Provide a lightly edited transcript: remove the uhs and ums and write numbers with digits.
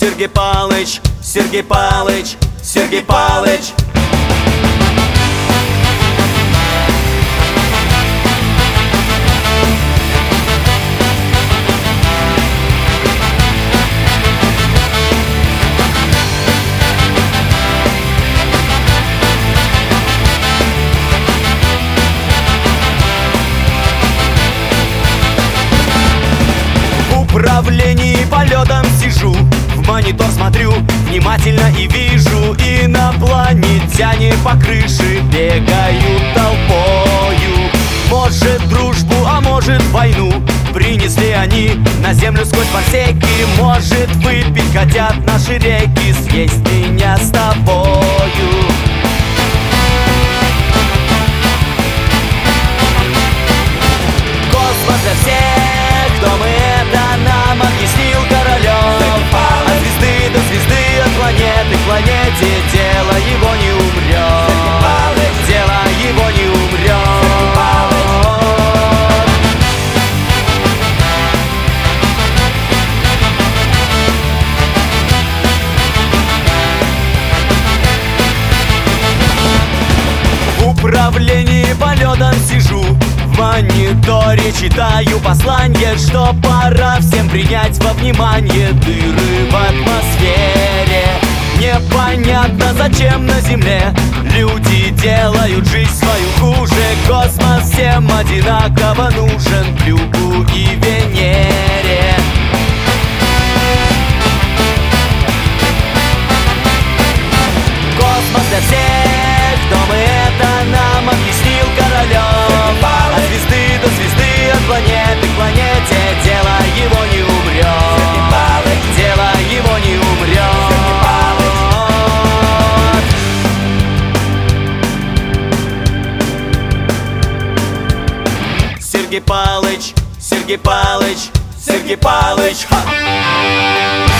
Сергей Палыч, Сергей Палыч, Сергей Палыч. В управлении полетом сижу, в монитор смотрю внимательно и вижу: инопланетяне по крыше бегают толпою. Может дружбу, а может войну принесли они на землю сквозь парсеки. Может выпить хотят наши реки, съесть меня с тобою. Космос для всех, кто мы это, нам объяснил Королёв. От звезды до звезды, от планеты к планете, дело его не умрет. Дело его не умрет. В управлении полетом сижу, в мониторе читаю послание, что пора всем принять во внимание дыры в атмосфере. Непонятно, зачем на Земле люди делают жизнь свою хуже. Космос всем одинаково нужен, Плюгу и Венере. Космос для всех, кто мы это, нам объяснил Королёв. От звезды до звезды, от планеты к планете, дело его не умрет. Дело его не умрет. Сергей Палыч, Сергей Палыч, Сергей Палыч, ха!